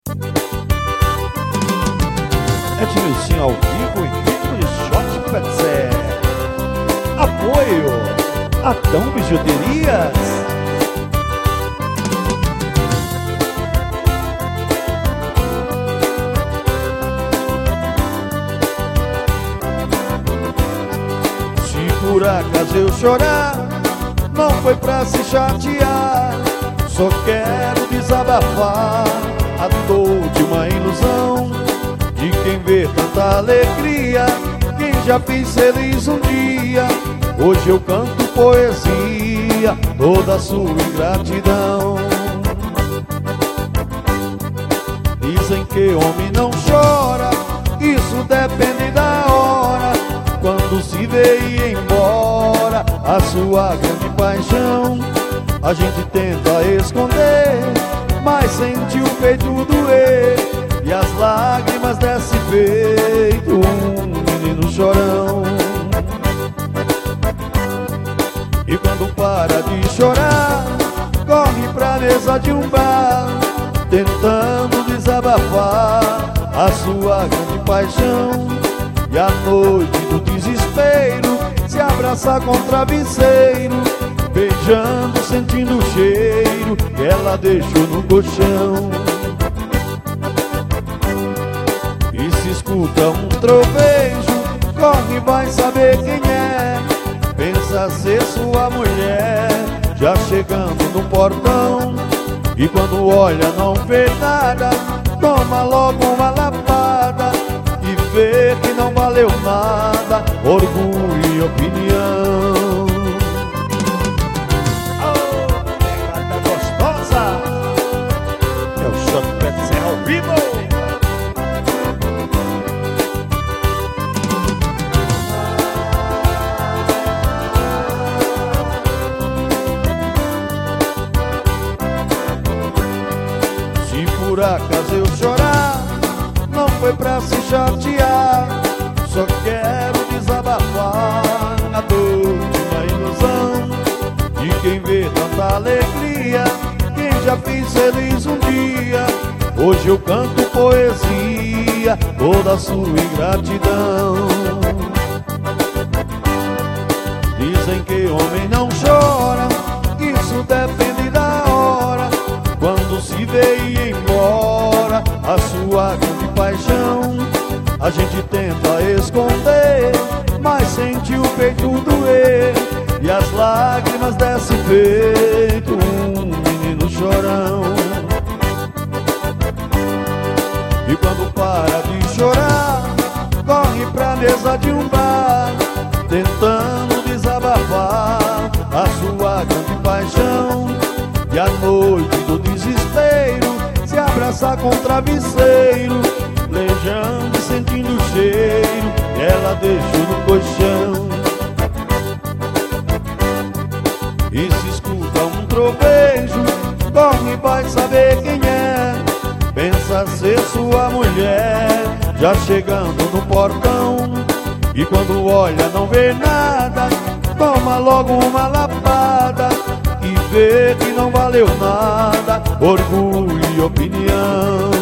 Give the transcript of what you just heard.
Edmilson ao vivo em ritmo de shot Petzé. Apoio Adão Bijuterias. Se por acaso eu chorar, não foi pra se chatear, só quero desabafar a dor de uma ilusão, de quem vê tanta alegria, quem já fez feliz um dia. Hoje eu canto poesia, toda a sua ingratidão. Dizem que homem não chora, isso depende da hora, quando se vê ir embora a sua grande paixão. A gente tenta esconder, mas sente o peito doer, e as lágrimas desce feito um menino chorão. E quando para de chorar, corre pra mesa de um bar, tentando desabafar a sua grande paixão. E à noite do desespero, se abraça com o travesseiro, beijando, sentindo o cheiro que ela deixou no colchão. E se escuta um trovejo, corre, vai saber quem é. Pensa ser sua mulher, já chegando no portão. E quando olha não vê nada, toma logo uma lapada e vê que não valeu nada, orgulho e opinião. Oh, pegada gostosa, é o Shot Petzé ao vivo. Por acaso eu chorar, não foi pra se chatear, só quero desabafar a dor de uma ilusão, de quem vê tanta alegria, quem já fez feliz um dia. Hoje eu canto poesia, toda a sua ingratidão. Dizem que homem não chora, isso depende da hora, quando se vê ir embora a sua grande paixão. A gente tenta esconder, mas sente o peito doer, e as lágrimas desce feito um menino chorão. E quando para de chorar, corre pra mesa de um bar, tentando desabafar a sua grande paixão. E à noite do desespero, se abraça com o travesseiro, lejando e sentindo o cheiro que ela deixou no colchão. E se escuta um trovejo, corre, vai saber quem é. Pensa ser sua mulher, já chegando no portão. E quando olha não vê nada, toma logo uma lapada e vê que não valeu nada, orgulho e opinião.